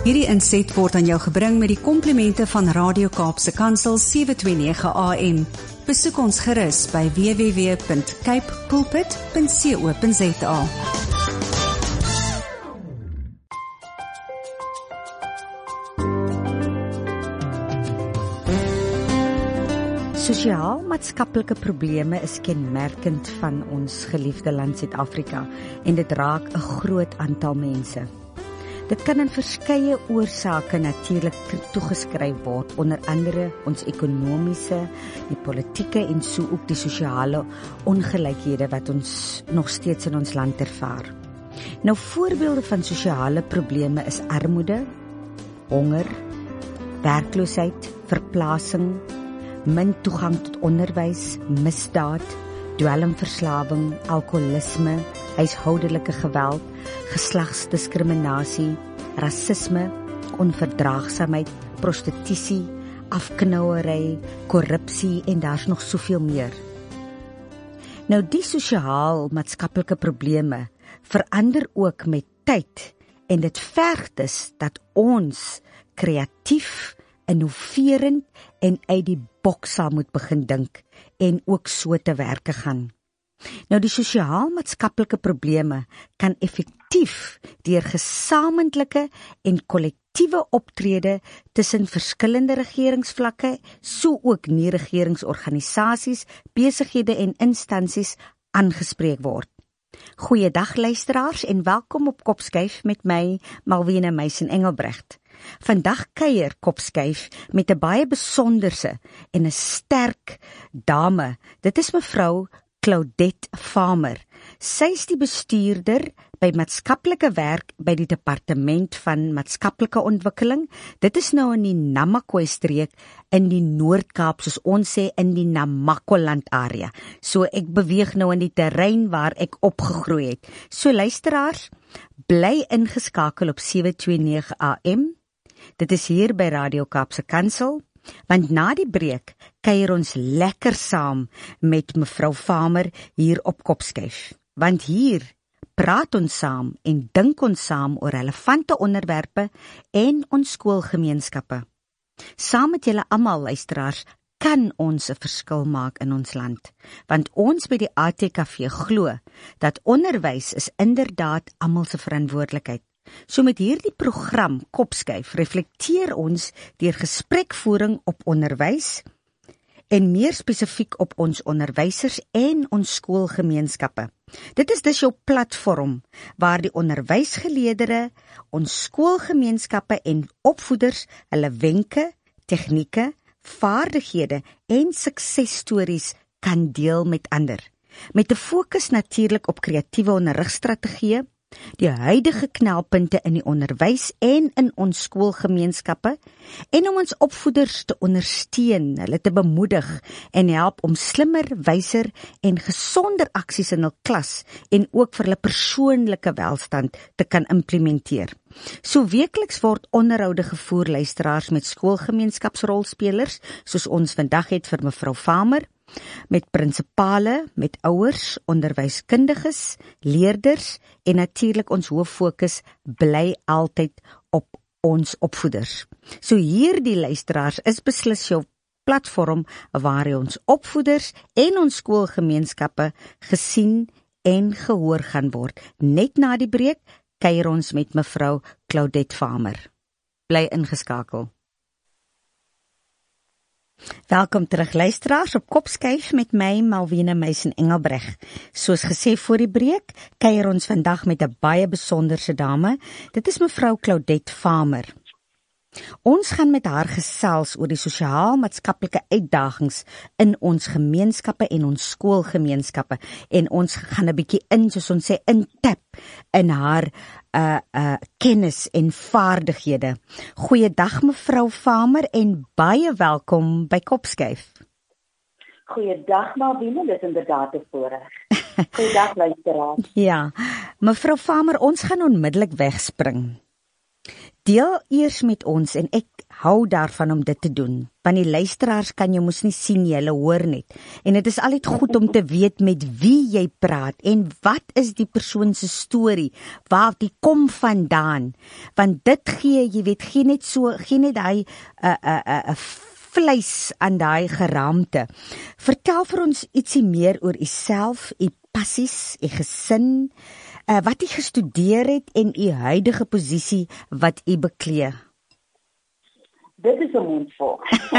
Hierdie inset word aan jou gebring met die komplimente van Radio Kaapse Kansel 729 AM. Besoek ons gerus by www.capepulpit.co.za. Sosiaal-maatskaplike probleme is kenmerkend van ons geliefde land Suid-Afrika en dit raak 'n groot aantal mense. Dit kan in verskeie oorsake natuurlik toegeskryf word, onder andere ons ekonomiese, die politieke en so ook die sosiale ongelykhede wat ons nog steeds in ons land ervaar. Nou voorbeelde van sosiale probleme is armoede, honger, werkloosheid, verplasing, min toegang tot onderwys, misdaad, dwelmverslawing, alkoholisme, huishoudelike geweld, geslagsdiskriminasie, rasisme, onverdraagsaamheid, prostitusie, afknouery, korrupsie en daar's nog soveel meer. Nou die sosiaal-maatskaplike probleme verander ook met tyd en dit verg dus dat ons kreatief, innoverend en uit die boks sal moet begin dink en ook so te werke gaan. Nou die sosiaal-maatskaplike probleme kan effektief deur gesamentlike en kollektiewe optrede tussen verskillende regeringsvlakke, so ook nie-regeringsorganisasies, besighede en instansies aangespreek word. Goeiedag luisteraars en welkom op Kopskuif met my, Malvina Meisen Engelbrecht. Vandag kuier Kopskuif met 'n baie besonderse en 'n sterk dame. Dit is mevrou Claudette Farmer. Sy is die bestuurder by maatskaplike werk by die Departement van Maatskaplike Ontwikkeling. Dit is nou in die Namakwa-streek in die Noord-Kaap, soos ons sê in die Namakoland area. So ek beweeg nou in die terrein waar ek opgegroei het. So luisteraars, bly ingeskakel op 729 AM. Dit is hier by Radio Kaapse Kansel, want na die breek kuier ons lekker saam met mevrou Farmer hier op Kopskuif. Want hier praat ons saam en dink ons saam oor relevante onderwerpe en ons skoolgemeenskappe. Saam met julle almal luisteraars kan ons 'n verskil maak in ons land, want ons by die ATKV glo dat onderwys is inderdaad almal se verantwoordelikheid. So met hierdie program Kopskuif reflekteer ons deur gesprekvoering op onderwys en meer spesifiek op ons onderwysers en ons skoolgemeenskappe. Dit is dus jou platform waar die onderwysgeleerders, ons skoolgemeenskappe en opvoeders hulle wenke, tegnieke, vaardighede en suksesstories kan deel met ander. Met 'n fokus natuurlik op kreatiewe onderrigstrategieë, die huidige knelpunte in die onderwys en in ons skoolgemeenskappe en om ons opvoeders te ondersteun, hulle te bemoedig en help om slimmer, wyser en gesonder aksies in hul klas en ook vir hulle persoonlike welstand te kan implementeer. So weekliks word onderhoude gevoer luisteraars met skoolgemeenskapsrolspelers, soos ons vandag het vir mevrou Farmer, met prinsipale, met ouers, onderwyskundiges, leerders en natuurlik ons hooffokus bly altyd op ons opvoeders. So hierdie luisteraars is beslis jou platform waar ons opvoeders en ons skoolgemeenskappe gesien en gehoor gaan word. Net na die breek kuier ons met mevrou Claudette Farmer. Bly ingeskakel. Welkom terug luisteraars op Kopskuif met my, Malvina Meisen Engelbrecht. Soos gesê voor die breek, kuier ons vandag met 'n baie besonderse dame. Dit is mevrou Claudette Farmer. Ons gaan met haar gesels oor die sosiaal-maatskaplike uitdagings in ons gemeenskappe en ons skoolgemeenskappe. En ons gaan 'n bietjie soos ons sê, intap in haar kennis en vaardighede. Goeiedag mevrou Farmer en baie welkom by Kopskuif. Goeiedag Malvina, dit is inderdaad 'n voorreg. Goeiedag luisteraars. Ja, mevrou Farmer, ons gaan onmiddellik wegspring. Deel eers met ons en ek hou daarvan om dit te doen. Want die luisteraars kan jou mos nie sien nie, hulle hoor net. En dit is altyd goed om te weet met wie jy praat en wat is die persoon se storie, waar die kom vandaan. Want dit gee, jy weet, gee net daai vleis aan daai geraamte. Vertel vir ons ietsie meer oor uself, u passies, u gesin, wat u gestudeer het en u huidige posisie wat u beklee. Dit is 'n mondvol.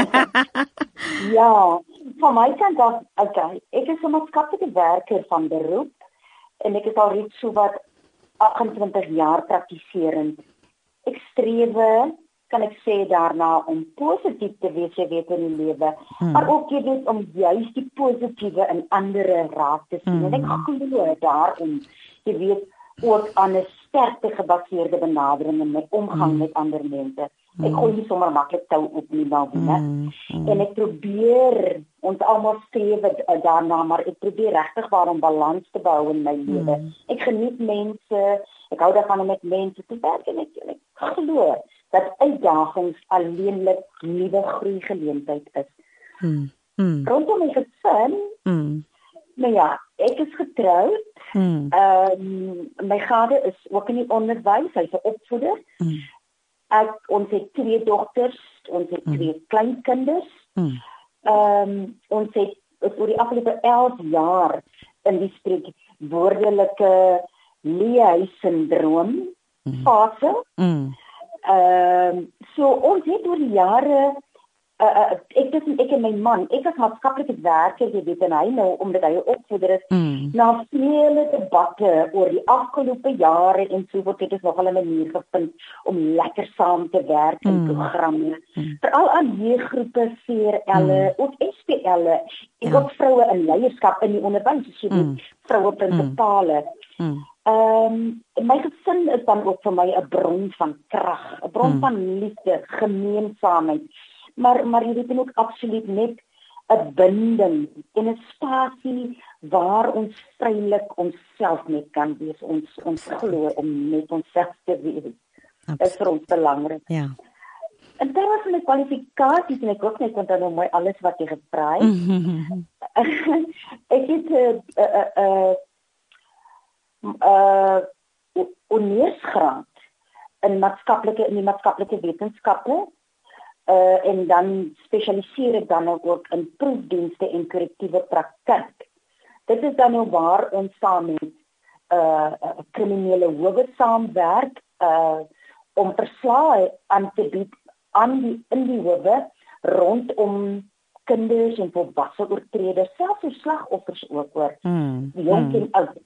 Ja, van my kant af, okay, ek is 'n maatskaplike werker van beroep en ek is al reeds so wat 28 jaar praktiserend. Ek streef, kan ek sê, daarna om positief te wees, jy weet, in die lewe, maar ook jy weet om juist die positiewe in ander raak te sien. En ek glo daarom, jy weet, ook aan 'n sterkte gebaseerde benadering in my omgang met ander mense. Ek gooi nie sommer maklik tou op nie, Malvina. En ek probeer, ons almal streef daarna, maar ek probeer regtig om balans te behou in my lewe. Ek geniet mense, ek hou daarvan om met mense te werk en ek glo dat uitdagings alleenlik nuwe groeigeleentheid is. Rondom my gesin, nou ja, ek is getroud. My vader is ook in die onderwys, hy's 'n opvoeder. Ons het 2 dogters, ons het 2 kleinkinders. Ons het oor die afgelope 11 jaar in die spreekwoordelike leehuis-sindroom fase. So ons het oor die jare ek en my man, ek as maatskaplike werker, jy weet, en hy nou, omdat hy 'n opvoeder is, na vele debatte oor die afgelope jare en so word dit nogal 'n manier gevind om lekker saam te werk in programme. Veral aan jeuggroepe, CRL'e, ook SPL'e, en ook vroue in leierskap in die onderwys, so die vroue prinsipale. My gesin is dan ook vir my 'n bron van krag, 'n bron van liefde, gemeenskapheid. Maar jy weet ook absoluut net 'n binding en 'n spasie waar ons vrylik onsself net kan wees. Ons glo om net onsself te wees. Dit is vir ons belangrik. Ja. En daar was my kwalifikasies en ek ook net want dan mooi alles wat jy gevra het. Ek het honeursgraad in maatskaplike wetenskappe. En dan spesialiseer ek dan ook in proefdienste en korrektiewe praktyk. Dit is dan nou waar ons saam met kriminele howe saamwerk om verslae aan te bied in die howe rondom kinders en volwasse oortreders, selfs slagoffers ook hoor. Jong en oud.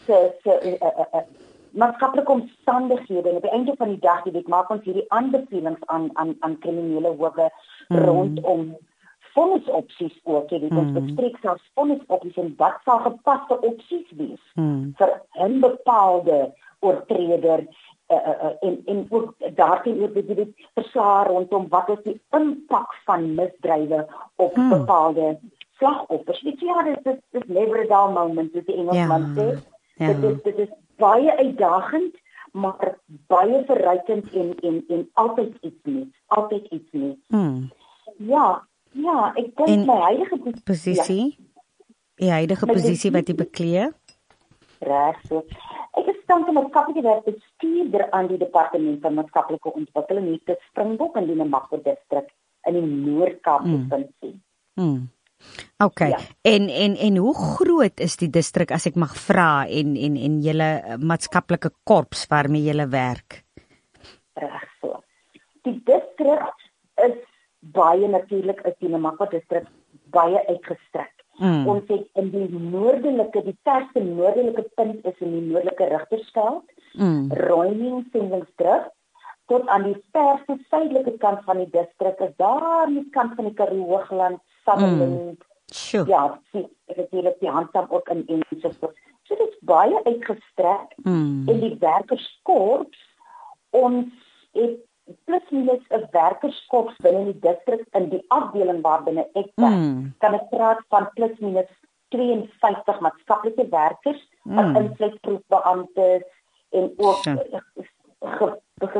Maatskaplike omstandighede en op die einde van die dag, jy weet, maak ons hierdie aanbevelings aan kriminele howe rondom vonnisopsies ook, jy weet, ons bespreek selfs vonnisopsies en wat sal gepaste opsies wees vir 'n bepaalde oortreder en ook daarteenoor bedoel verslae rondom wat is die impak van misdrywe op bepaalde slagoffers. Weet jy, ja, dit is never a dull moment, soos die Engelsman sê. Dit is baie uitdagend, maar baie verrykend en altyd iets nuuts. Ja, ek dink my huidige posisie, die huidige posisie wat jy beklee. Reg so. Ek is tans 'n maatskaplike werkbestuurder aan die Departement van Maatskaplike Ontwikkeling hier te Springbok in die Namakwa distrik in die Noord-Kaap provinsie. Okay. Ja. En hoe groot is die distrik, as ek mag vra, en julle maatskaplike korps waarmee julle werk? Reg so. Die distrik is baie natuurlik, is die Namakwa distrik baie uitgestrek. Ons het in die verste noordelike punt is in die noordelike Rigtersveld, Roining, Sendlingsdrif, tot aan die verste suidelike kant van die distrik is daar aan die kant van die Karoo Hoogland, Sutherland. Ja, ek het hier die handsam ook in ensovoorts. So dit is baie uitgestrek en die werkerskorps, ons het plus minus 'n werkerskorps binne die distrik in die afdeling waar binne ek werk. Kan ek praat van plus minus 52 maatskaplike werkers, wat insluit proefbeamptes en ook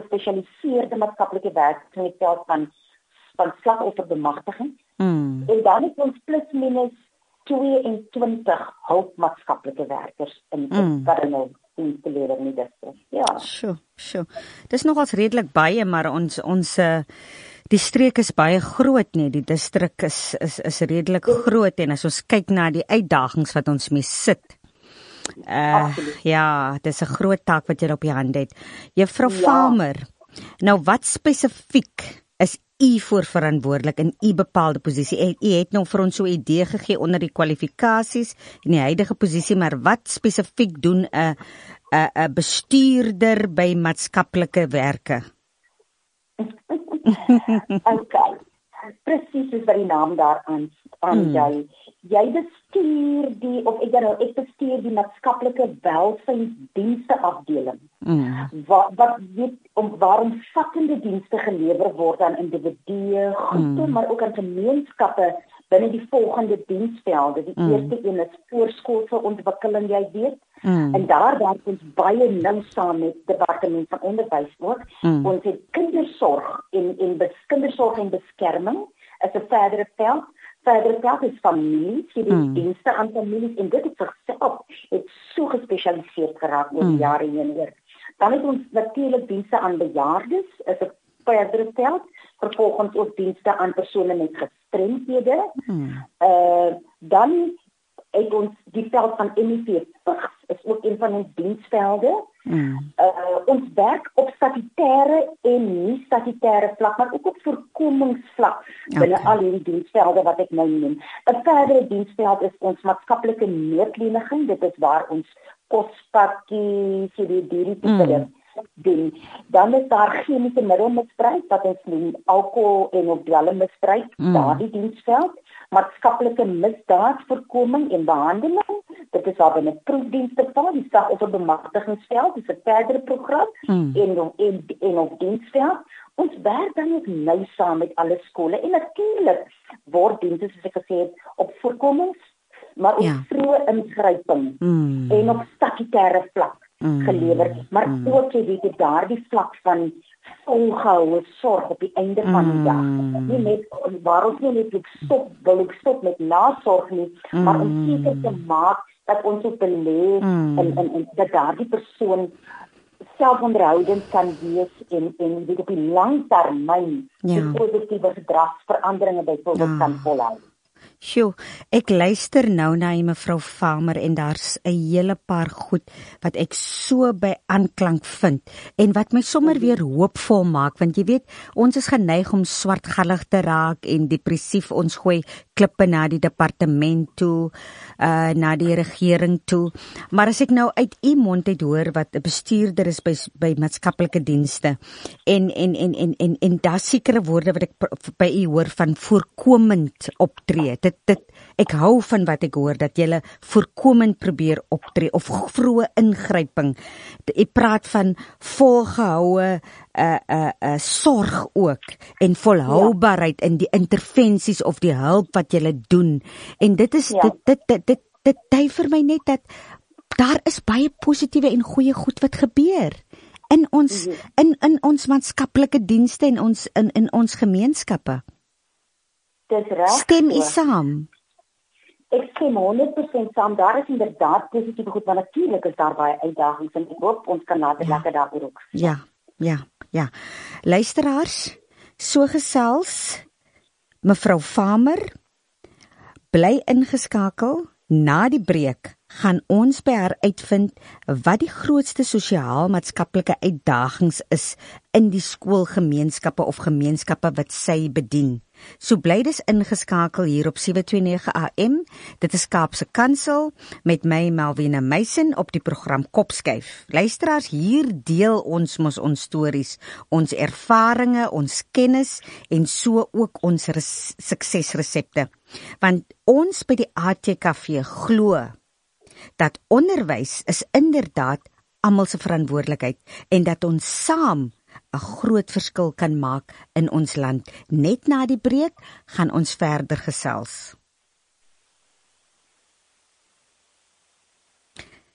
gespesialiseerde maatskaplike werkers in die veld van slagofferbemagtiging. En dan het ons plus minus 22 hulpmaatskaplike werkers in wat nou dienste lewer in die distrik. Ja. Sjoe. Dis nogals redelik baie, maar ons die streek is baie groot nie. Die distrik is redelik groot en as ons kyk na die uitdagings wat ons mee sit. Ja, dis 'n groot taak wat jy op die hand het. Juffrou Farmer, nou wat spesifiek is u voor verantwoordelik in u bepaalde posisie? U het nou vir ons so 'n idee gegee onder die kwalifikasies en die huidige posisie, maar wat spesifiek doen 'n bestuurder by maatskaplike werke? Okay. Presies soos wat die naam daar aandui. Jy bestuur ek bestuur die maatskaplike welsynsdienste afdeling. Waar omvattende dienste gelewer word aan individue, groepe, maar ook aan gemeenskappe binne die volgende diensvelde. Die eerste een is voorskoolse ontwikkeling, jy weet. En daar werk ons baie nou saam met departement van onderwys ook. Ons het kindersorg kindersorg en beskerming is 'n verdere veld. Verdere veld is families, die dienste aan families en dit het so gespesialiseerd geraak oor die jare heen. Dan het ons natuurlik dienste aan bejaardes, is 'n verdere veld. Vervolgens ook dienste aan persone met gestremdhede. Dan het ons die veld van HIV is ook een van ons diensvelde. Ons werk op statutêre en nie-statutêre vlak, maar ook op voorkomingsvlak binne al hierdie diensvelde wat ek nou noem. 'n verdere diensveld is ons maatskaplike noodleniging. Dit is waar ons kospakkies, hierdie tipe doen. Dan is daar chemiese middelmisbruik, wat ons noem alkohol en dwelmmisbruik, daardie diensveld. Maatskaplike misdaadvoorkoming en behandeling, dit is waar binne proefdienste val, die slagofferbemagtigingsveld, dis 'n verdere program, en op diensveld. Ons werk dan ook nou saam met alle skole, en natuurlik word dienste, soos ek gesê het, op voorkomings, maar ook vroeë ingryping, en op statutêre vlak gelewer, maar ook jy weet daardie vlak van volgehoue sorg op die einde van die dag. Nie net waar ons nie net wil stop met nasorg nie, maar om seker te maak dat ons ook belê en dat daardie persoon selfonderhoudend kan wees en weet op die lang termyn die positiewe gedragsveranderinge byvoorbeeld kan volhou. Sjoe, ek luister nou na mevrou Farmer en daar's 'n hele paar goed wat ek so by aanklank vind en wat my sommer weer hoopvol maak, want jy weet, ons is geneig om swartgallig te raak en depressief, ons gooi klippe na die departement toe, na die regering toe. Maar as ek nou uit u mond uit hoor wat 'n bestuurder is by maatskaplike dienste en daar sekere woorde wat ek by u hoor van voorkomend optree. Ek hou van wat ek hoor, dat jy voorkomend probeer optree of vroeë ingryping. Jy praat van volgehoue sorg ook en volhoubaarheid in die intervensies of die hulp wat jy doen. En dit is dit dui vir my net dat daar is baie positiewe en goeie goed wat gebeur in ons in ons maatskaplike dienste en in ons gemeenskappe. Dis reg. Stem u saam? Ek stem 100% saam. Daar is inderdaad positiewe goed, maar natuurlik is daar baie uitdagings en ek hoop ons kan later lekker daaroor ook. Ja. Luisteraars, so gesels mevrou Farmer, bly ingeskakel. Na die breek gaan ons by haar uitvind wat die grootste sosiaal-maatskaplike uitdagings is in die skoolgemeenskappe of gemeenskappe wat sy bedien. So bly dus ingeskakel hier op 729 AM. Dit is Kaapse Kansel met my Malvina Meisen op die program Kopskuif. Luisteraars, hier deel ons mos ons stories, ons ervarings, ons kennis en so ook ons suksesresepte. Want ons by die ATKV glo dat onderwys is inderdaad almal se verantwoordelikheid en dat ons saam 'n groot verskil kan maak in ons land. Net na die breek gaan ons verder gesels.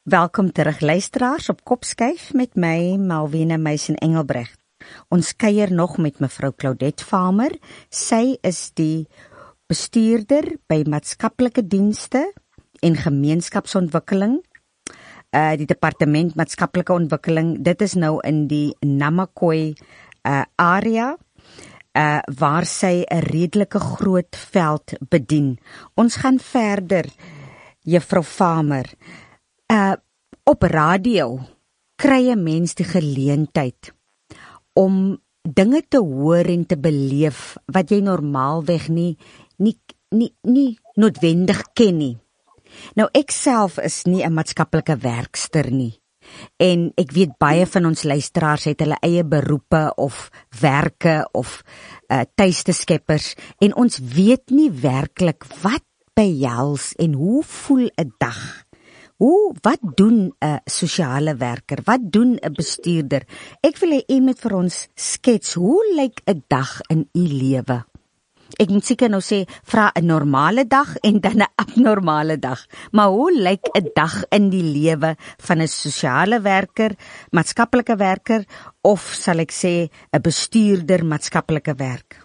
Welkom terug luisteraars op Kopskuif met my Malvina Meisen Engelbrecht. Ons kuier nog met mevrou Claudette Farmer. Sy is die bestuurder by maatskaplike dienste en gemeenskapsontwikkeling. Die departement maatskaplike ontwikkeling. Dit is nou in die Namakwa area. Waar sy 'n redelike groot veld bedien. Ons gaan verder, juffrou Farmer. Op radio kry 'n mens die geleentheid om dinge te hoor en te beleef wat jy normaalweg nie noodwendig ken nie. Nou ek self is nie 'n maatskaplike werkster nie. En ek weet baie van ons luisteraars het hulle eie beroepe of werke of tuiste skeppers en ons weet nie werklik wat behels en hoe voel 'n dag. Wat doen 'n sosiale werker? Wat doen 'n bestuurder? Ek wil hê u moet vir ons skets, hoe lyk 'n dag in u lewe? Ek moet seker nou sê, vra 'n normale dag en dan 'n abnormale dag. Maar hoe lyk 'n dag in die lewe van 'n sosiale werker, maatskaplike werker, of sal ek sê 'n bestuurder maatskaplike werk?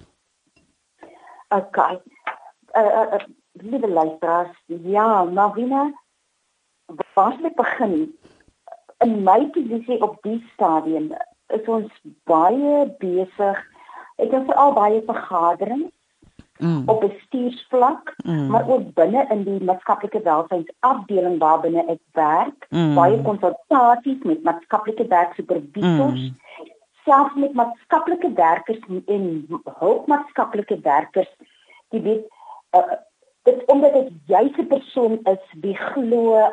Okay. Lieve luisteraars, ja, Malvina, waar moet ek begin? In my posisie op die stadium is ons baie besig. Ek het veral baie vergaderings op bestuursvlak, maar ook binne in die maatskaplike welsynsafdeling waarbinne ek werk, baie konsultasies met maatskaplike werksupervisors, selfs met maatskaplike werkers en hulpmaatskaplike werkers, die weet, dit omdat ek juis 'n persoon is wie glo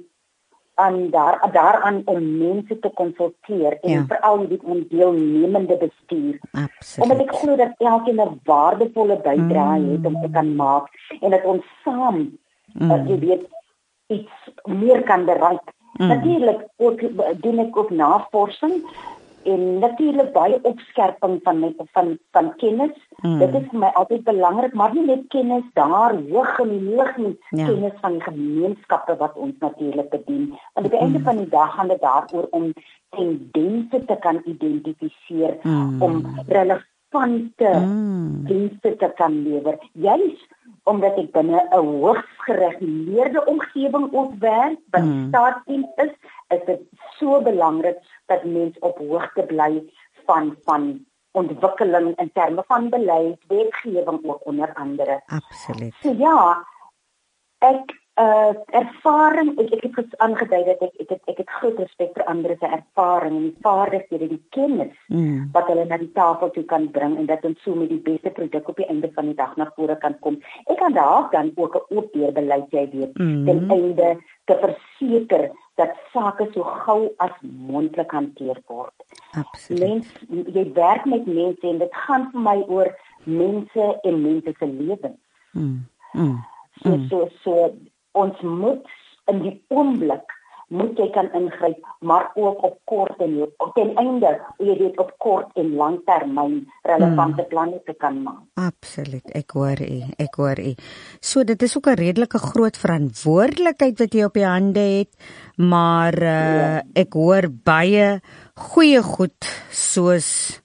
daaraan om mense te konsulteer en veral die deelnemende bestuur. Absoluut. Omdat ek glo dat elkeen 'n waardevolle bydrae het om te kan maak en dat ons saam jy weet iets meer kan bereik. Natuurlik ook doen ek ook navorsing en natuurlik baie opskerping van kennis. Dit is vir my altyd belangrik, maar nie net kennis daar hoog en hoog nie, kennis van die gemeenskappe wat ons natuurlik bedien. Want op die einde van die dag gaan dit daaroor om tendense te kan identifiseer, om relevante dienste te kan lewer. Juist omdat ek binne 'n hoogs gereguleerde omgewing ook werk, wat staatsdiens is dit so belangrik dat mens op hoogte bly van ontwikkeling in terme van beleid, wetgewing ook onder andere. Absoluut. So ja, ek ervaring, ek het aangedui dat ek het groot respek vir ander se ervaring en die vaardighede, die kennis wat hulle na die tafel toe kan bring en dat ons so met die beste produk op die einde van die dag na vore kan kom. Ek kan daar dan ook 'n oopdeurbeleid, jy weet, ten einde te verseker dat sake so gou as moontlik hanteer word. Absoluut. Jy werk met mense en dit gaan vir my oor mense en mense se lewens. So ons moet in die oomblik moet jy kan ingryp, maar ook op kort en ten einde, jy weet, op kort en langtermyn relevante planne te kan maak. Absoluut, ek hoor u. So dit is ook 'n redelike groot verantwoordelikheid wat jy op jou hande het, maar ek hoor baie goeie goed soos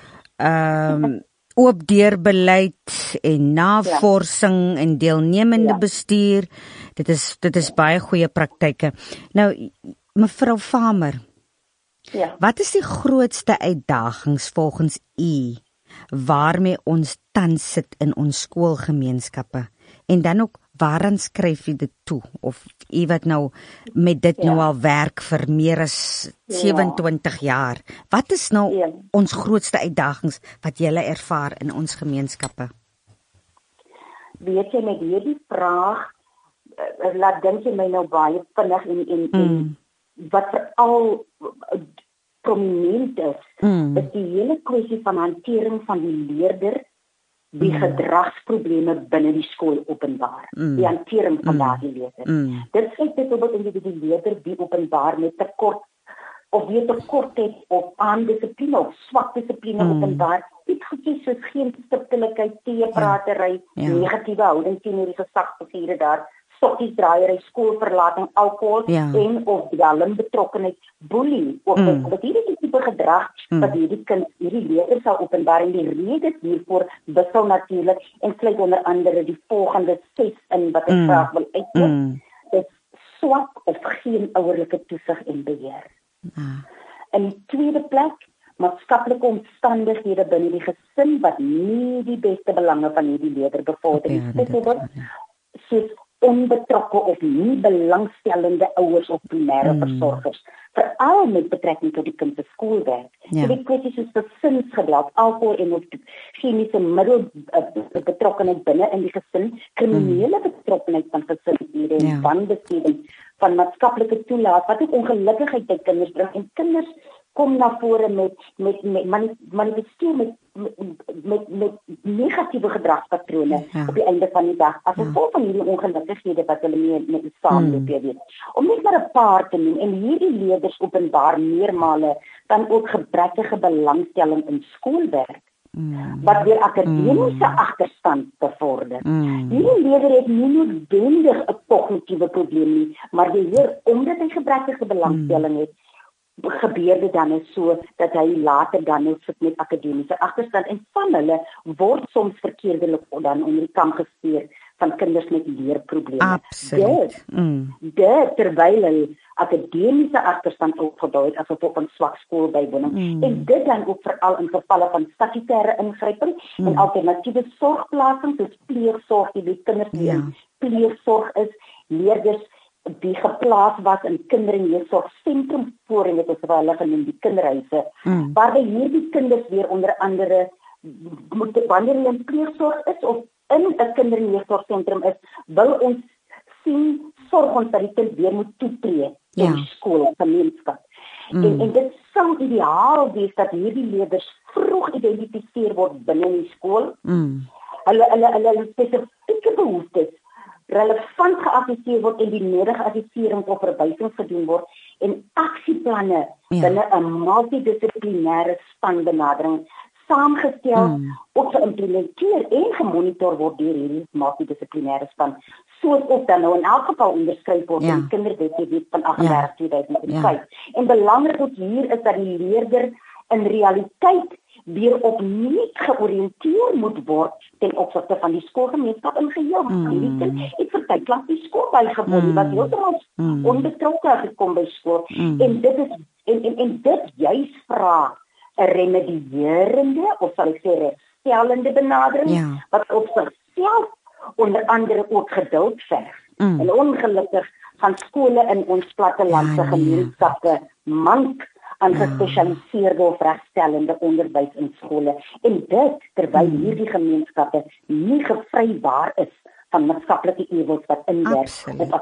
oopdeurbeleid en navorsing en deelnemende bestuur. Dit is baie goeie praktyke. Nou, mevrou Farmer, wat is die grootste uitdagings volgens u waarmee ons tans sit in ons skoolgemeenskappe? En dan ook, waaraan skryf u dit toe? Of u wat nou met dit nou al werk vir meer as 27 jaar. Wat is nou ons grootste uitdagings wat julle ervaar in ons gemeenskappe? Weet jy, met hierdie vraag laat dink jy my nou baie vinnig en wat veral prominent is die hele kwessie van hantering van die leerder, die gedragsprobleme binne die skool openbaar, die hantering van daardie leerder. Dit sê byvoorbeeld in die leerder wie openbaar met tekort of weer tekort het op aandissipline of swak dissipline openbaar, iets goedjies soos geen stiptelikheid, teepratery, negatiewe houding teenoor die gesagsfigure daar, stokkies draaiery, skoolverlating, alkohol en of dwelmbetrokkenheid, bullying, of dat hierdie tipe gedrag wat hierdie kind, hierdie leerders sal openbaar en die redes hiervoor wissel natuurlik en sluit onder andere die volgende 6 in wat ek graag wil uitlig. Dit swak of geen ouerlike toesig en beheer. In die tweede plek, maatskaplike omstandighede binne die gesin wat nie die beste belange van hierdie leerder bevorder nie. Byvoorbeeld, soos onbetrokke of nie belangstellende ouers of primêre versorgers, veral met betrekking tot die kind se skoolwerk. So die kwessies soos gesinsgeweld, alkohol en of chemiese middel betrokkenheid binne in die gesin, kriminele betrokkenheid van gesinslede en wanbesteding van maatskaplike toelaat, wat ook ongelukkigheid by kinders bring en kinders kom na vore met manifesteer met negatiewe gedragspatrone op die einde van die dag as gevolg van hierdie ongelukkighede wat hulle mee met die saamloop weet. Om net maar 'n paar te noem en hierdie leerders openbaar meermale dan ook gebrekkige belangstelling in skoolwerk wat weer akademiese agterstand bevorder. Hierdie leerder het nie noodwendig 'n kognitiewe probleem nie, maar omdat hy gebrekkige belangstelling het, gebeur dit dan so dat hy later dan sit met akademiese agterstand en van hulle word soms verkeerdelik dan onder die kam gesteer van kinders met leerprobleme. Absoluut. Dit terwyl hulle akademiese agterstand opgebou het as gevolg van swak skoolbywoning en dit dan ook veral in gevalle van statutêre ingryping en alternatiewe sorgplasing soos pleegsorg, die kinders die in pleegsorg is, leerders die geplaas was in kinder- en jeugsorgsentrum voorheen het ons hulle genoem die kinderhuise, waarby hierdie kinders weer onder andere wanneer hulle in pleegsorg is of in 'n kinder- en jeugsorgsentrum is, wil ons sorg ons dat die kind weer moet toetree in die skoolgemeenskap. En dit sou ideaal wees dat hierdie leerders vroeg identifiseer word binne die skool. Hulle spesifieke behoeftes relevant geassesseer word en die nodige assessering of verwysings gedoen word en aksieplanne binne 'n multidissiplinêre spanbenadering saamgestel of geïmplementeer en gemonitor word deur hierdie multidissiplinêre span, soos ook dan nou in elk geval onderskryf word in die kinderwet van 38/2005. En belangrik ook hier is dat die leerder in realiteit weer opnuut georiënteer moet word ten opsigte van die skoolgemeenskap in geheel. Hierdie kind het vir tyd lank die skool bygewoon, was heeltemal onbetrokke gekom by skool. En dit is en dit juis vra 'n remedierende of sal ek sê herstellende benadering wat op sigself onder andere ook geduld verg. En ongelukkig gaan skole in ons plattelandse gemeenskappe mank aan gespesialiseerde of regstellende onderwys in skole en dit terwyl hierdie gemeenskappe nie gevrybaar is van maatskaplike ewels wat inwerk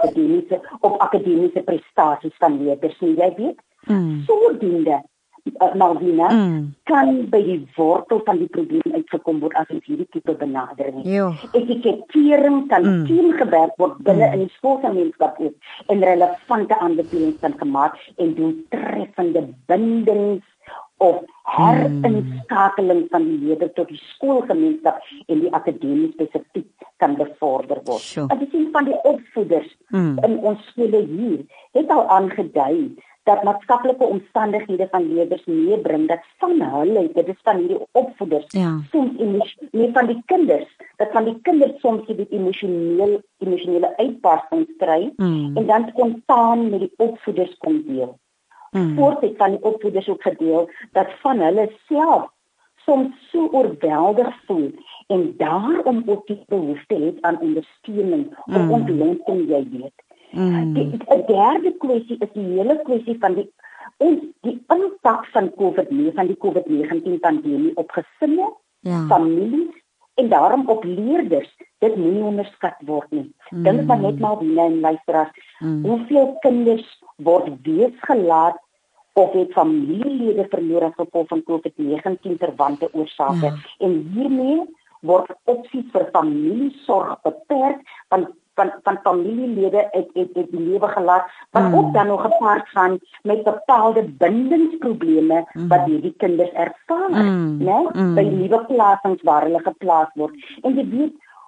op akademiese prestasies van leerders nie. Jy weet, sodoende Malvina, kan by die wortel van die probleem uitgekom word as ons hierdie tipe benadering het. Etikettering kan teamgewerk word binne in die skoolgemeenskap ook en relevante aanbevelings kan gemaak en doeltreffende bindings of herinskakeling van die leerder tot die skoolgemeenskap en die akademie spesifiek kan bevorder word. As jy sien van die opvoeders in ons skole hier, het al aangedui dat maatskaplike omstandighede van leerders meebring dat van hulle, dit is van hierdie opvoeders, soms nie van die kinders, dat van die kinders soms die emosionele uitbarstings kry en dan spontaan met die opvoeders kom deel. Voorts van die opvoeders ook gedeel dat van hulle self soms so oorweldig voel en daarom ook die behoefte het aan ondersteuning of ontlonting, jy weet. Die derde kwessie is die hele kwessie van die impak van die COVID-19 pandemie op gesinne, families en daarom op leerders. Dit moet nie onderskat word nie. Dink maar net maar wie en luisteraars, hoeveel kinders word weesgelaat of het familielede verloor as gevolg van COVID-19 verwante oorsake en hiermee word opsies vir familiesorg beperk van familielede het die lewe gelaat, wat ook dan nog gepaard gaan met bepaalde bindingsprobleme wat hierdie kinders ervaar, by nuwe plasings waar hulle geplaas word. En jy weet,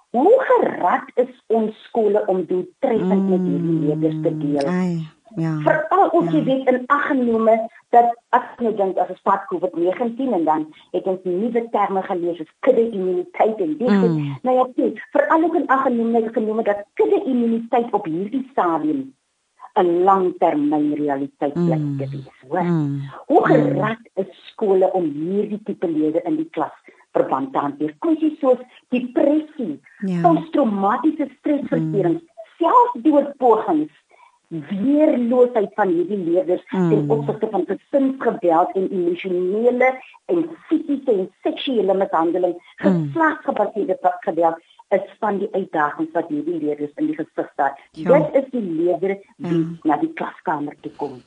Hoe gerad is ons skole om doeltreffend met hierdie leerders te deel? Veral ook jy weet in ag genome dat as jy dink as 'n spat COVID-19 en dan het ons nuwe terme gelees as kudde-immuniteit en dit. Nou ja, veral ook in ag genome dat kudde-immuniteit op hierdie stadium 'n langtermyn realiteit blyk te wees. Hoe gerad is skole om hierdie tipe lede in die klas verband te hanteer? Kwessies soos depressie, posttraumatiese stresversteurings, selfdoodpogings, weerloosheid van hierdie leerders ten opsigte van gesinsgeweld en emosionele en fisiese en seksuele mishandeling, geslagsgebaseerde geweld is van die uitdagings wat hierdie leerders in die gesig staar. Dit is die leerders die na die klaskamer toe kom.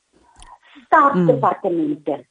Staatsdepartemente,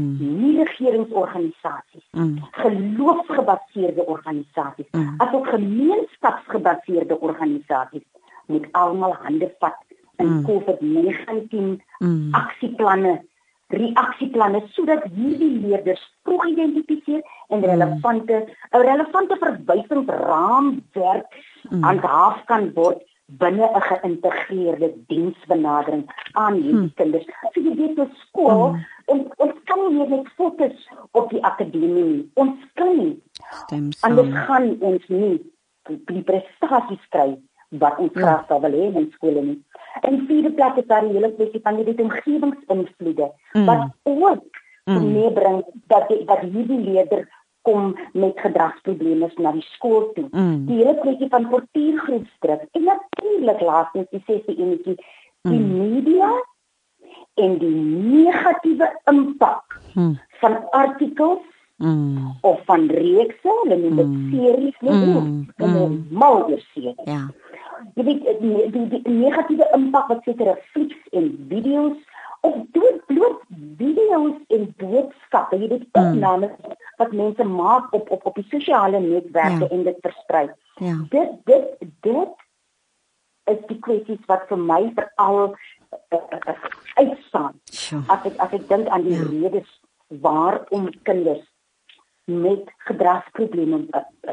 nie-regeringsorganisasies, geloofsgebaseerde organisasies, asook gemeenskapsgebaseerde organisasies moet almal hande vat in COVID-19 aksieplanne, reaksieplanne, sodat hierdie leerders vroeg identifiseer en 'n relevante verwysingsraamwerk handhaaf kan word binne 'n geïntegreerde diensbenadering aan hierdie kinders. So jy weet op skool, ons kan nie net fokus op die akademie nie. Ons kan nie. Anders gaan ons nie die prestasies kry wat ons graag sal wil hê in skole nie. En vierde plek is daar die hele kwessie van die omgewingsinvloede, wat ook meebring dat hierdie leerder kom met gedragsprobleme na die skool toe. Die hele kwessie van portuïergroepsdruk en natuurlik laastens die 6de enetjie, die media en die negatiewe impak van artikels of van reekse, hulle noem dit series, mal oor series. Jy weet, die negatiewe impak wat sekere flieks en video's of bloot video's en boodskappe, jy weet, opnames wat mense maak op die sosiale netwerke en dit versprei. Dit is die kwessies wat vir my veral uitstaan. As ek dink aan die redes waarom kinders met gedragsprobleme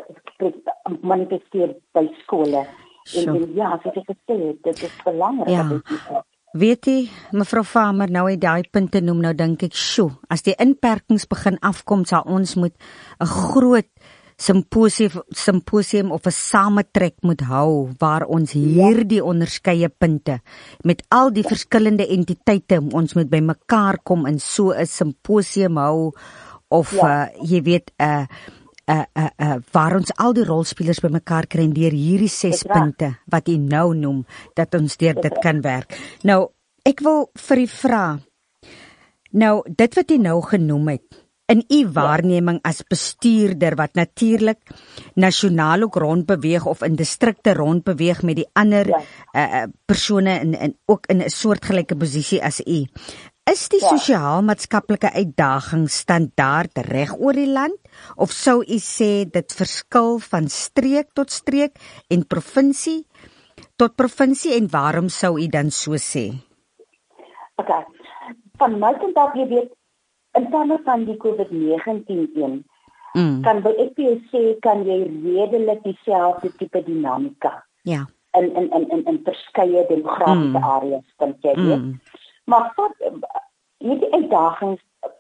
manifesteer by skole. En ja, soos ek gesê het, dit is belangrik. Weet jy, mevrou Farmer, nou het daai punte noem, nou dink ek, as die inperkings begin afkom, sal ons moet 'n groot simposium of 'n sametrek moet hou, waar ons hierdie onderskeie punte, met al die verskillende entiteite, ons moet by mekaar kom en so 'n simposium hou, of jy weet, waar ons al die rolspelers by mekaar kry en deur hierdie 6 punte wat u nou noem, dat ons deur dit kan werk. Nou, ek wil vir u vra, nou, dit wat u nou genoem het, in u waarneming as bestuurder wat natuurlik nasionaal ook rondbeweeg of in distrikte rondbeweeg met die ander persone en ook in 'n soortgelyke posisie as u, is die sosiaal-maatskaplike uitdaging standaard reg oor die land, of sou u sê dit verskil van streek tot streek en provinsie tot provinsie, en waarom sou u dan so sê? Okay, van my kant af, jy weet, in terme van die COVID-19 kan by EPC kan jy redelik dieselfde tipe dinamika in verskeie demografiese areas, kan jy weet. Maar hierdie uitdagings,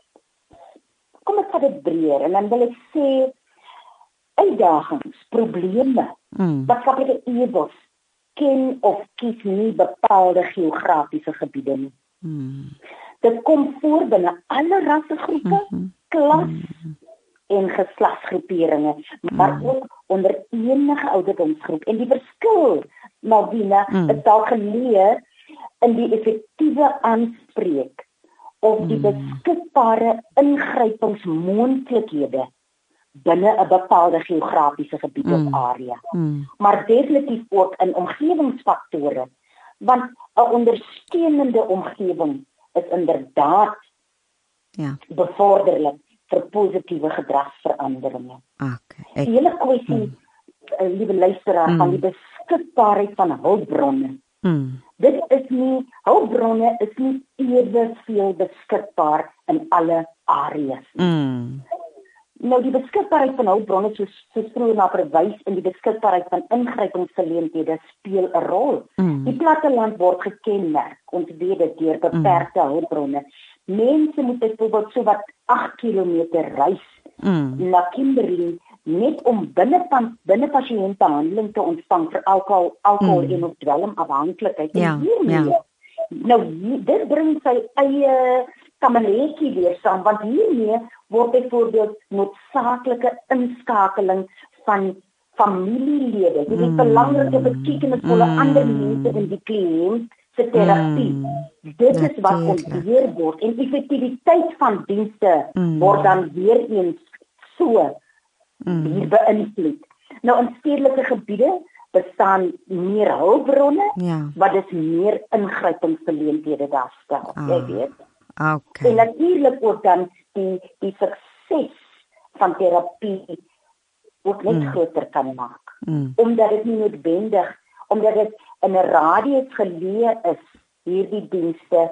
kom ek vat dit breër, en dan wil ek sê, uitdagings, probleme, maatskaplike ewels, ken of kies nie bepaalde geografiese gebiede nie. Dit kom voor binne alle rassegroepe, klas en geslagsgroeperinge, maar ook onder enige ouderdomsgroep. En die verskil, Malvina, is daar geleë in die effektiewe aanspreek of die beskikbare ingrypingsmoontlikhede binne 'n bepaalde geografiese gebied of area. Maar definitief ook in omgewingsfaktore, want 'n ondersteunende omgewing is inderdaad bevorderlik vir positiewe gedragsveranderinge. Die hele kwessie, liewe luisteraar, van die beskikbaarheid van hulpbronne. Dit is nie, hulpbronne is nie evenveel beskikbaar in alle areas. Nou die beskikbaarheid van hulpbronne soos vroeër na verwys in die beskikbaarheid van ingrypingsgeleenthede speel 'n rol. Die platteland word gekenmerk, ons weet dit, deur beperkte hulpbronne. Mense moet byvoorbeeld so wat 8 kilometer reis na Kimberley net om binne pasiëntebehandeling te ontvang vir alkohol en of dwelmafhanklikheid. Nou dit bring sy eie kameretjie weer saam, want hiermee word byvoorbeeld noodsaaklike inskakeling van familielede. Dit is belangrike betekenisvolle ander mense in die kliënt se terapie. Dit is wat ontbeheer word en effektiwiteit van dienste word dan weer eens so hier beïnvloed. Nou in stedelike gebiede bestaan meer hulpbronne, wat dus meer ingrypingsgeleenthede daar stel, jy weet. Okay. En natuurlik ook dan die sukses van terapie ook net groter kan maak. Omdat dit nie noodwendig, omdat dit in 'n radius geleë is, hierdie dienste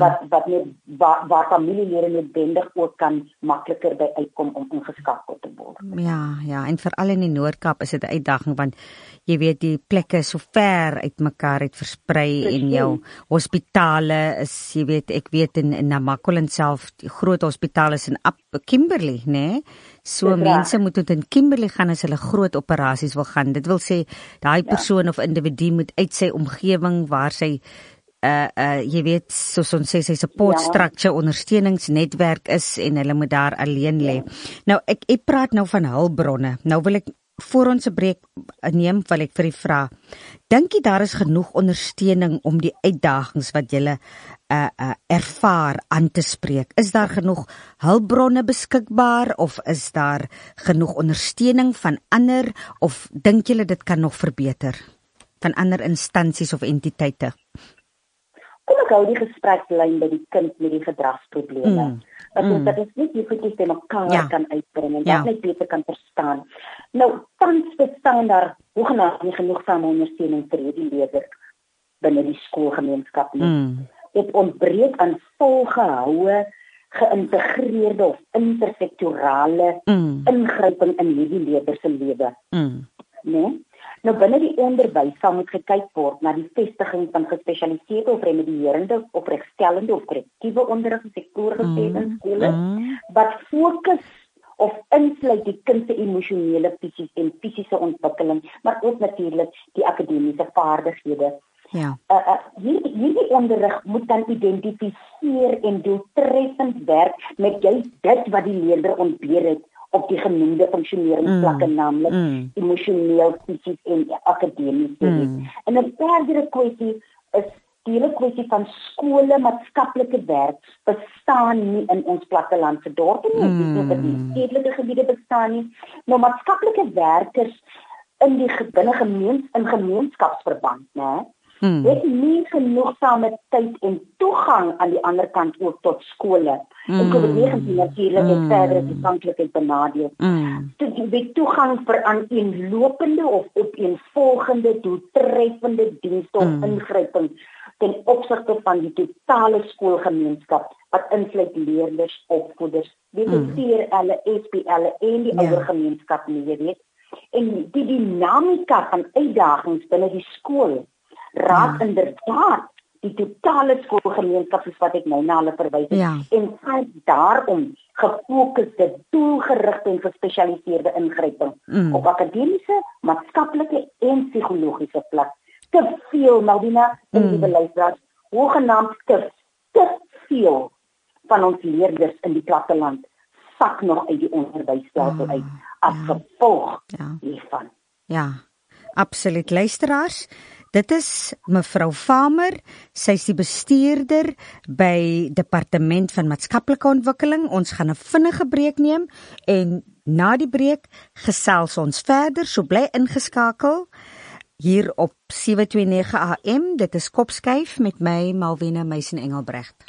waar familielede noodwendig ook kan makliker by uitkom om ingeskakel te word. Ja, en veral in die Noord-Kaap is dit 'n uitdaging want jy weet die plekke is so ver uit mekaar uit versprei en jou hospitale is, jy weet, ek weet in Namakoland self, die groot hospitaal is in Kimberley, né? So mense moet tot in Kimberley gaan as hulle groot operasies wil gaan. Dit wil sê daai persoon of individu moet uit sy omgewing waar sy jy weet, soos ons sê, sy support structure, ondersteuningsnetwerk is en hulle moet daar alleen lê. Nou, ek praat nou van hulpbronne. Nou wil ek, voor ons 'n breek neem, wil ek vir u vra, dink jy daar is genoeg ondersteuning om die uitdagings wat julle ervaar aan te spreek? Is daar genoeg hulpbronne beskikbaar of is daar genoeg ondersteuning van ander of dink julle dit kan nog verbeter van ander instansies of entiteite? Kom ek hou die gesprekslyn by die kind met die gedragsprobleme. Dat ons net die goedjies by mekaar kan uitbring en dat net beter kan verstaan. Nou, tans bestaan daar hoegenaamd nie genoegsame ondersteuning vir hierdie leerders binne die skoolgemeenskap nie. Dit ontbreek aan volgehoue, geïntegreerde of intersektorale ingryping in hierdie leerders se lewe. Nee? Nou binne die onderwys sal moet gekyk word na die vestiging van gespesialiseerde of remedierende of regstellende of korrektiewe onderrig in sektorgebiede in skole wat fokus of insluit die kind se emosionele en fisiese ontwikkeling, maar ook natuurlik die akademiese vaardighede. Hierdie onderrig moet dan identifiseer en doeltreffend werk met juist dit wat die leerder ontbeer het op die genoemde funksioneringsvlakke, naamlik emosioneel, fisies en akademies. En 'n verdere kwessie is die hele kwessie van skole, maatskaplike werk bestaan nie in ons plattelandse dorpe nie, dit is nie stedelike gebiede bestaan nie. Nou maatskaplike werkers in gemeenskapsverband, né? Het nie genoegsame tyd en toegang aan die ander kant ook tot skole. En COVID-19 natuurlik het verdere toeganklikheid benadeel. Die toegang vir aaneenlopende of opeenvolgende doeltreffende dienste of ingryping ten opsigte van die totale skoolgemeenskap wat insluit leerders, opvoeders, DTR, SPL en die ouer gemeenskap nie, jy weet. En die dinamika van uitdagings binne die skool raak inderdaad die totale skoolgemeenskap soos wat ek nou na hulle verwys het en daarom gefokusde, doelgerigte en gespesialiseerde ingryping op akademiese, maatskaplike en psigologiese vlak. Te veel, Malvina, en die beluisteraars, hoegenaamd te veel van ons leerders in die platteland sak nog uit die onderwysstelsel uit as gevolg hiervan. Ja, absoluut. Luisteraars, dit is mevrou Farmer, sy is die bestuurder by Departement van Maatskaplike Ontwikkeling. Ons gaan 'n vinnige breek neem en na die breek gesels ons verder, so bly ingeskakel hier op 729 AM. Dit is Kopskuif met my Malvina Meisen Engelbrecht.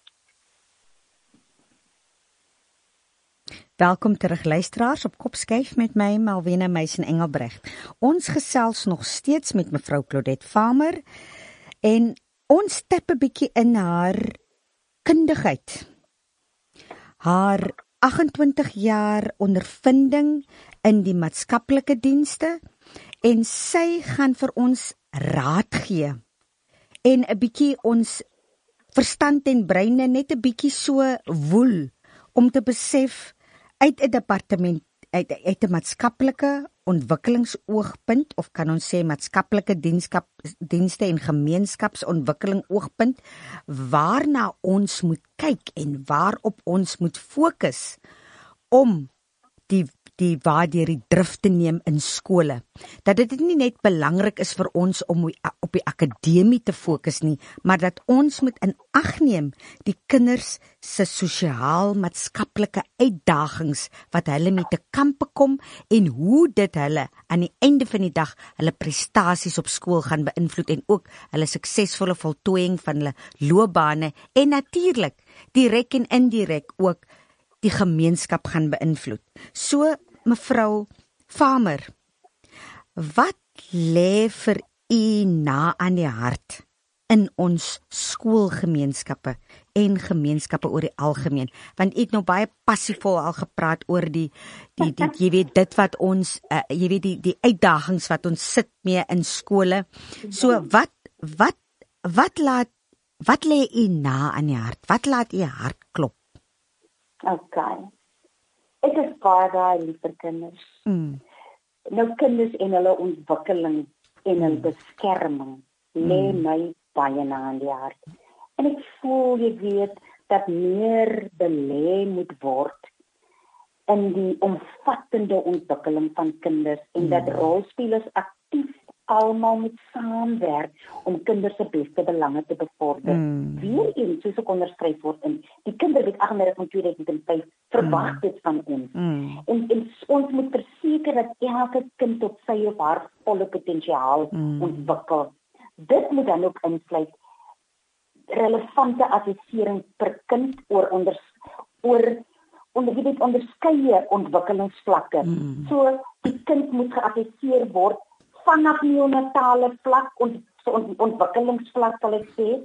Welkom terug luisteraars op Kopskuif met my Malvina Meisen Engelbrecht. Ons gesels nog steeds met mevrou Claudette Farmer en ons stap 'n bietjie in haar kundigheid, haar 28 jaar ondervinding in die maatskaplike dienste en sy gaan vir ons raad gee en 'n bietjie ons verstand en breine net 'n bietjie so woel om te besef uit 'n departement uit 'n maatskaplike ontwikkelingsoogpunt of kan ons sê maatskaplike dienste en gemeenskapsontwikkeling oogpunt waarna ons moet kyk en waarop ons moet fokus om waar die drif te neem in skole. Dat dit nie net belangrik is vir ons om op die akademie te fokus nie, maar dat ons moet in ag neem die kinders se sosiaal-maatskaplike uitdagings wat hulle mee te kampe kom en hoe dit hulle aan die einde van die dag hulle prestasies op skool gaan beïnvloed en ook hulle suksesvolle voltooiing van hulle loopbane en natuurlik direk en indirek ook die gemeenskap gaan beïnvloed. So mevrou Farmer, wat lê vir u na aan die hart in ons skoolgemeenskappe en gemeenskappe oor die algemeen? Want ek nou baie passievol al gepraat oor die jy weet dit wat ons jy weet die uitdagings wat ons sit mee in skole. So wat lê u na aan die hart? Wat laat u hart klop? Okay. Ek is baie lief vir kinders. Nou kinders en hulle ontwikkeling en hulle beskerming lê my baie na aan die hart. En ek voel, jy weet, dat meer belê moet word in die omvattende ontwikkeling van kinders en dat rolspelers aktief almal moet saamwerk om kinders se beste belange te bevorder. Weereens, soos ek onderskryf word in die kinderwet 38 van 2005 verwag dit van ons. En ons moet verseker dat elke kind tot sy of haar volle potensiaal ontwikkel. Dit moet dan ook insluit relevante assessering per kind oor onderskeie ontwikkelingsvlakke. So die kind moet geassesseer word vanaf neonatale vlak ontwikkelingsvlak sal ek sê.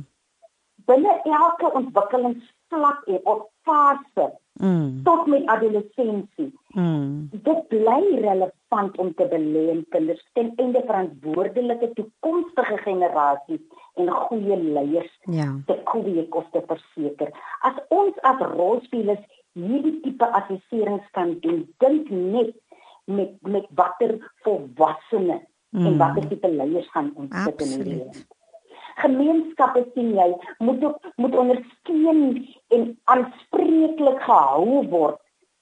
Binne elke ontwikkelingsvlak of fase tot met adolessensie. Dit bly relevant om te belê in kinders ten einde verantwoordelike toekomstige generasies en goeie leiers te kweek of te verseker. As ons as rolspelers hierdie tipe assesserings kan doen, dink net met watter volwassene en watter tipe leiers gaan ons sit in die lewe. Gemeenskappe sien jy moet ondersteun en aanspreeklik gehou word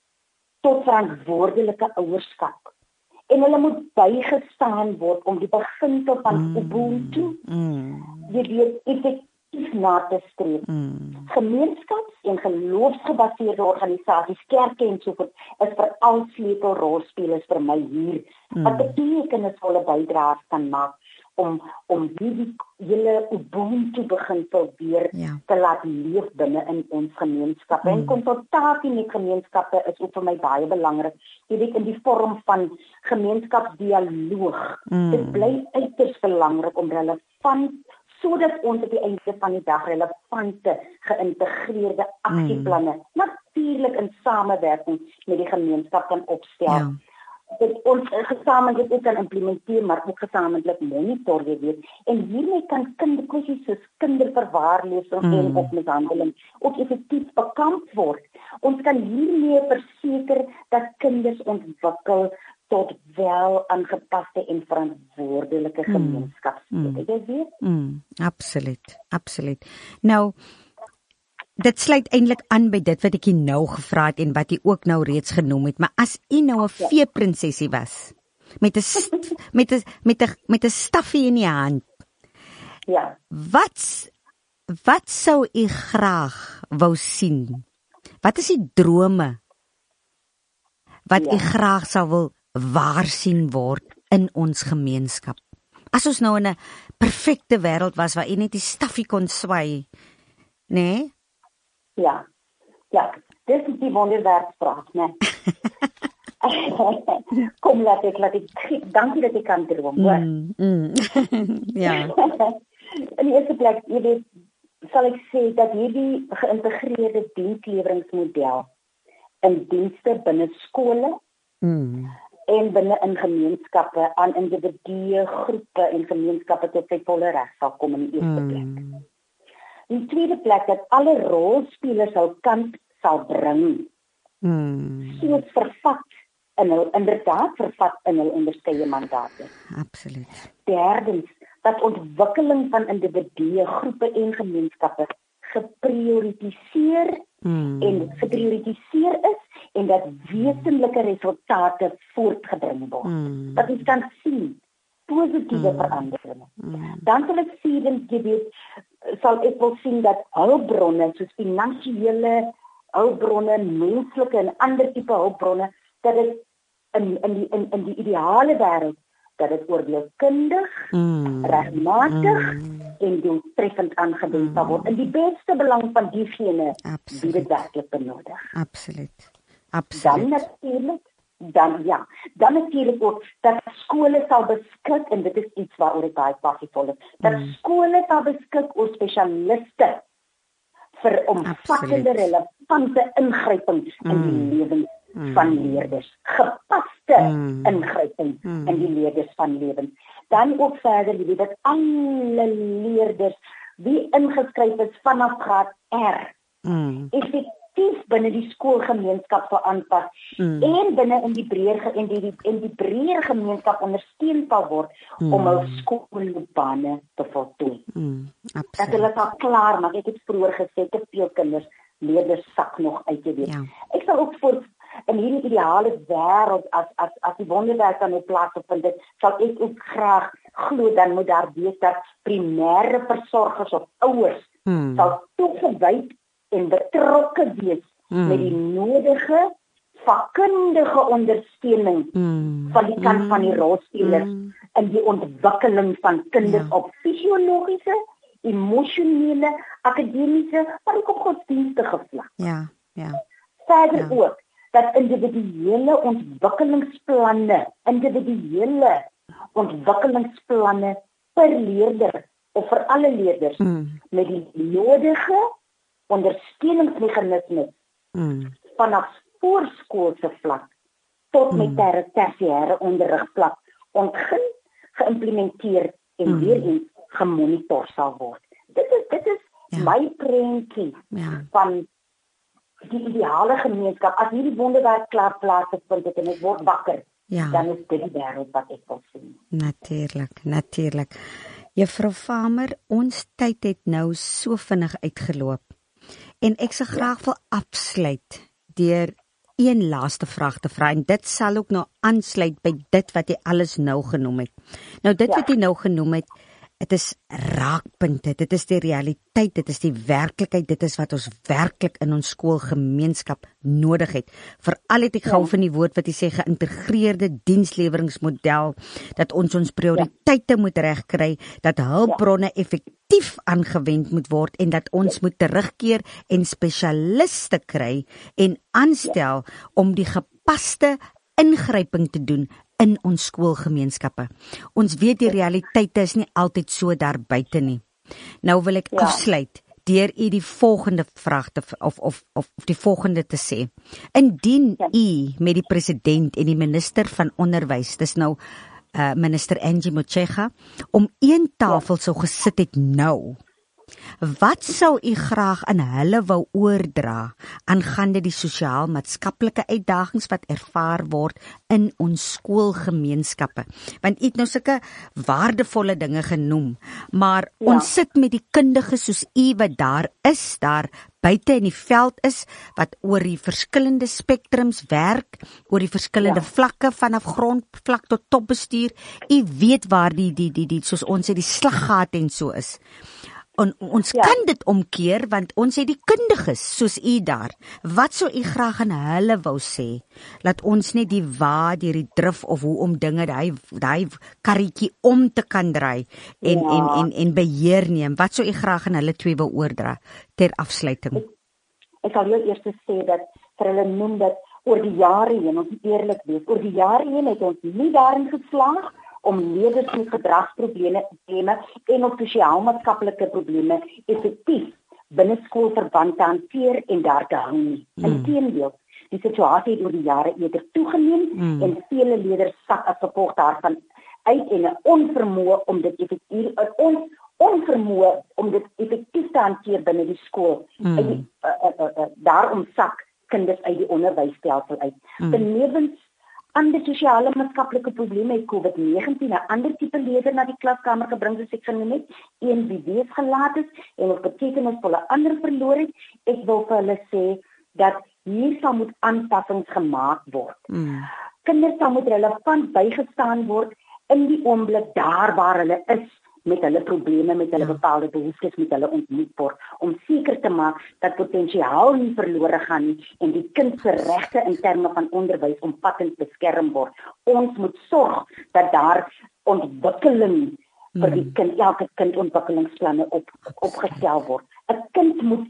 tot verantwoordelike ouerskap. En hulle moet bygestaan word om die beginsel van Ubuntu jy weet effektief na te streef. Gemeenskaps- en geloofsgebaseerde organisasies, kerke en so voort is veral sleutelrolspelers vir my hier wat betekenisvolle bydraes kan maak om hierdie hele Ubuntu beginsel weer te laat leef binne in ons gemeenskappe. En konsultasie met gemeenskappe is ook vir my baie belangrik. Jy weet in die vorm van gemeenskapsdialoog. Dit bly uiters belangrik om relevant sodat ons op die einde van die dag relevante, geïntegreerde aksieplanne natuurlik in samewerking met die gemeenskap kan opstel. Dat ons gesamentlik ook kan implementeer, maar ook gesamentlik monitor, jy weet. En hiermee kan kinderkwessies soos kinderverwaarlosing en of mishandeling ook effektief bekamp word. Ons kan hiermee verseker dat kinders ontwikkel tot wel aangepaste en verantwoordelike gemeenskapslede. Jy weet? Absoluut. Nou, dit sluit eintlik aan by dit wat ek hier nou gevra het en wat jy ook nou reeds genoem het, maar as jy nou 'n veeprinsesie was met 'n staffie in die hand. Wat sou jy graag wou sien? Wat is die drome wat jy graag sou wil waarsien word in ons gemeenskap? As ons nou in 'n perfekte wêreld was waar jy net die staffie kon swai, né? Ja, dis die wonderwerkspraak, né? Kom, laat ek, dankie dat ek kan droom, hoor. Ja. In die eerste plek, jy weet, sal ek sê dat hierdie geïntegreerde diensleweringsmodel in dienste binne skole en binne in gemeenskappe aan individue, groepe en gemeenskappe tot sy volle reg sal kom in die eerste plek. In die tweede plek dat alle rolspelers hul kant sal bring. Soos vervat in hul inderdaad vervat in hul onderskeie mandate. Absoluut. Derdens, dat ontwikkeling van individue, groepe en gemeenskappe geprioritiseer en geprioritiseer is en dat wesenlike resultate voortgebring word. Dat ons kan sien positiewe veranderinge. Dan sal ek wil sien dat hulpbronne soos finansiële hulpbronne, menslike en ander tipe hulpbronne, dat dit in die ideale wêreld dat dit oordeelkundig, regmatig en doeltreffend aangewend sal word in die beste belang van diegene die dit werklik benodig. Absoluut. Dan natuurlik ook dat skole sal beskik en dit is iets waaroor ek baie passievol is. Dat skole sal beskik oor spesialiste vir omvattende relevante ingryping in die lewens van leerders. Gepaste ingryping in die leerders van lewens. Dan ook verder dat alle leerders wie ingeskryf is vanaf graad R effektief binne die skoolgemeenskap sal aanpas en binne in die breër gemeenskap ondersteun sal word om hul skoolloopbane te voltooi. Dat hulle sal klaar maak. Ek het vroeër gesê te veel kinders leerders sak nog uit te weet. Ek sal ook voor in hierdie ideale wêreld as die wonderwerk aan 'n plaas vind dit sal ek ook graag glo dan moet daar wees dat primêre versorgers of ouers sal toegewyd en betrokke wees met die nodige vakkundige ondersteuning van die kant van die rolspelers in die ontwikkeling van kinders op fisiologiese, emosionele, akademiese, maar ook op godsdienstige vlak. Verder ook dat individuele ontwikkelingsplanne per leerder of vir alle leerders met die nodige ondersteuningsmeganismes vanaf voorskoolse vlak tot met tersiêre onderrigvlak ontgin, geïmplementeer en weer eens gemonitor sal word. Dit is my prentjie van die ideale gemeenskap. As hierdie wonderwerk klaar plaasvind en ek word wakker, dan is dit die wêreld wat ek wil sien. Natuurlik. Juffrou Farmer, ons tyd het nou so vinnig uitgeloop. En ek sou graag wil afsluit deur een laaste vraag te vra en dit sal ook nou aansluit by dit wat jy alles nou genoem het. Nou dit wat jy nou genoem het, dit is raakpunte, dit is die realiteit, dit is die werklikheid, dit is wat ons werklik in ons skoolgemeenskap nodig het. Veral het ek gehou van die woord wat jy sê geïntegreerde diensleweringsmodel, dat ons prioriteite moet regkry, dat hulpbronne effektief aangewend moet word en dat ons moet terugkeer en spesialiste kry en aanstel om die gepaste ingryping te doen in ons skoolgemeenskappe. Ons weet die realiteite is nie altyd so daar buite nie. Nou wil ek afsluit deur u die volgende vraag te of die volgende te sê. Indien u met die president en die minister van onderwys, dis nou minister Angie Motshekga, om een tafel sou gesit het nou, wat sou u graag aan hulle wou oordra aangaande die sosiaal-maatskaplike uitdagings wat ervaar word in ons skoolgemeenskappe? Want u het nou sulke waardevolle dinge genoem, maar ons sit met die kundiges soos u wat daar is, daar buite in die veld is, wat oor die verskillende spektrums werk, oor die verskillende vlakke vanaf grondvlak tot topbestuur. U weet waar die soos ons sê die slaggate en so is. Ons kan dit omkeer, want ons het die kundiges soos u daar. Wat sou u graag aan hulle wou sê? Laat ons net die die drif of hoe om dinge, die karretjie om te kan draai en beheer neem. Wat sou u graag aan hulle twee wou oordra ter afsluiting? Ek sal heel eers sê dat vir hulle noem dat oor die jare heen, ons moet eerlik wees, oor die jare heen het ons nie daarin geslaag om leerders met gedragsprobleme en of sosiaal-maatskaplike probleme effektief binne skoolverband te hanteer en daar te hou nie. Inteendeel, Die situasie het oor die jare eerder toegeneem en vele leerders sak as gevolg daarvan uit en 'n onvermoë om dit effektief te hanteer binne die skool. Daarom sak kinders uit die onderwysstelsel uit. Benewens ander sosiale maatskaplike probleme het COVID-19 'n ander tipe leerder na die klaskamer gebring, soos ek genoem het, een wie weesgelaat is en op betekenisvolle ander verloor het. Ek wil vir hulle sê dat hier sal moet aanpassings gemaak word. Kinders sal moet relevant bygestaan word in die oomblik daar waar hulle is met hulle probleme, met hulle bepaalde behoeftes, met hulle ontmoet word, om seker te maak dat potensiaal nie verlore gaan nie en die kind se regte in terme van onderwys omvattend beskerm word. Ons moet sorg dat daar ontwikkeling vir die kind, elke kind ontwikkelingsplanne opgestel word. 'n Kind moet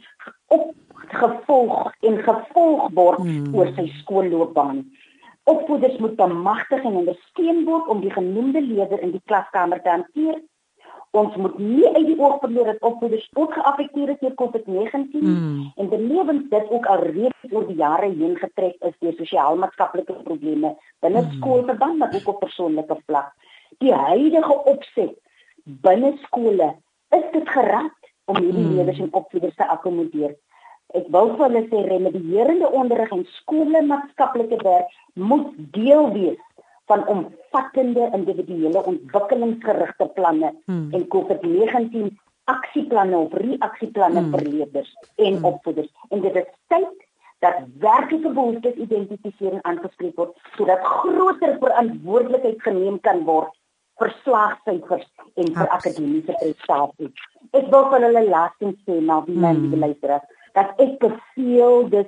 gevolg word oor sy skoolloopbaan. Opvoeders moet bemagtig en ondersteun word om die genoemde leerder in die klaskamer te hanteer. Ons moet nie uit die oog verloor dat opvoeders ook geaffekteer is deur COVID-19 en benewens dit ook al reeds oor die jare heen getrek is deur sosiaal-maatskaplike probleme binne skoolverband, maar ook op persoonlike vlak. Die huidige opset binne skole, is dit gerad om hierdie leerders en opvoeders te akkommodeer. Ek wil vir hulle sê remedierende onderrig en skole-maatskaplike werk moet deel wees van omvattende individuele ontwikkelingsgerigte planne en COVID-19 aksieplanne of reaksieplanne vir leerders en opvoeders. En dit is tyd dat werklike behoeftes identifiseer en aangespreek word, sodat groter verantwoordelikheid geneem kan word vir slaagsyfers en vir akademiese prestasies. Ek wil van hulle laastens sê, Malvina en die luisteraars, dat ek beveel dus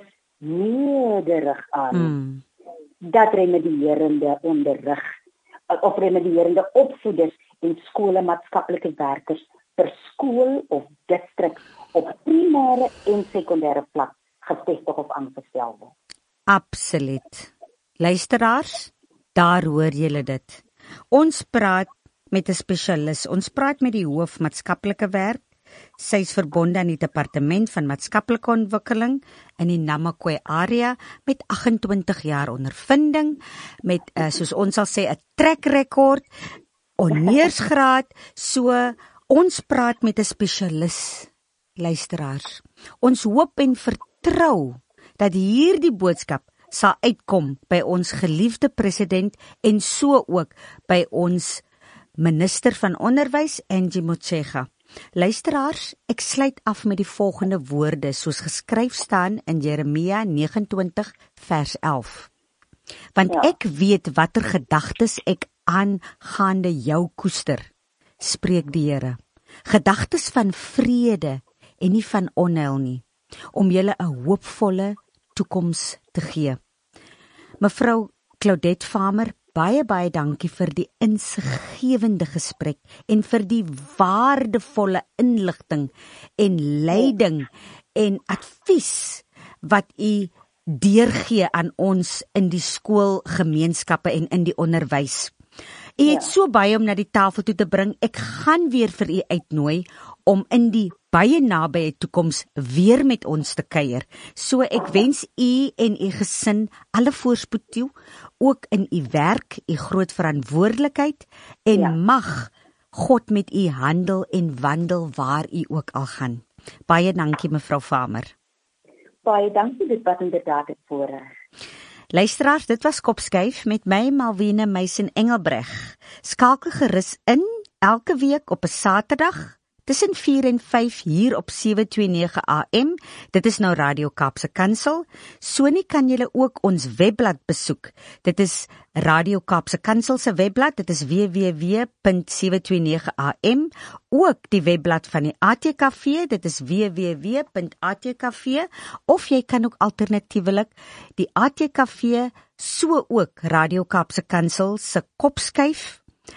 nederig aan dat remedierende onderrig of remedierende opvoeders en skole-maatskaplike werkers per skool of distrik op primêre en sekondêre vlak gevestig of aangestel word. Absoluut. Luisteraars, daar hoor julle dit. Ons praat met 'n spesialis. Ons praat met die hoof maatskaplike werk. Sy is verbonde aan die departement van maatskaplike ontwikkeling in die Namakwa area met 28 jaar ondervinding, met soos ons sal sê 'n track record, honneursgraad. So ons praat met 'n spesialis, luisteraars. Ons hoop en vertrou dat hierdie boodskap sal uitkom by ons geliefde president en so ook by ons minister van onderwys, Angie Motshekga. Luisteraars, ek sluit af met die volgende woorde soos geskryf staan in Jeremia 29 vers 11. Want ek weet watter gedagtes ek aangaande jou koester, spreek die Here. Gedagtes van vrede en nie van onheil nie, om julle 'n hoopvolle toekoms te gee. Mevrou Claudette Farmer, baie dankie vir die insiggewende gesprek en vir die waardevolle inligting en leiding en advies wat u deurgee aan ons in die skoolgemeenskappe en in die onderwys. U het so baie om na die tafel toe te bring. Ek gaan weer vir u uitnooi om in die baie nabye toekoms weer met ons te kuier. So ek wens u en u gesin alle voorspoed toe, ook in u werk, u groot verantwoordelikheid en mag God met u handel en wandel waar u ook al gaan. Baie dankie mevrou Farmer. Baie dankie, dit was inderdaad 'n voorreg. Luisteraars, dit was Kopskuif met my Malvina Meisen Engelbreg. Skakel gerus in elke week op 'n Saterdag tussen 4 en 5 hier op 729 AM. Dit is nou Radio Kaapse Kansel. So nie kan julle ook ons webblad besoek. Dit is Radio Kaapse Kansel se webblad. Dit is www.729am. Ook die webblad van die ATKV. Dit is www.atkv. Of jy kan ook alternatiewelik die ATKV so ook Radio Kaapse Kansel se Kopskuif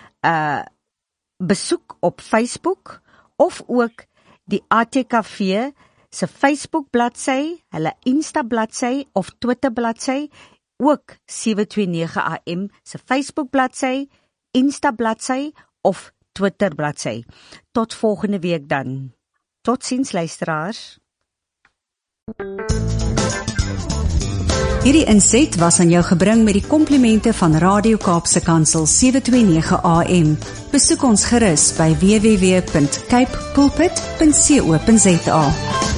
besoek op Facebook. Of ook die ATKV se Facebook bladsy, hulle Insta bladsy of Twitter bladsy, ook 729 AM se Facebook bladsy, Insta bladsy of Twitter bladsy. Tot volgende week dan. Totsiens luisteraars. Hierdie inset was aan jou gebring met die komplimente van Radio Kaapse Kansel 729 AM. Besoek ons gerus by www.cape pulpit.co.za.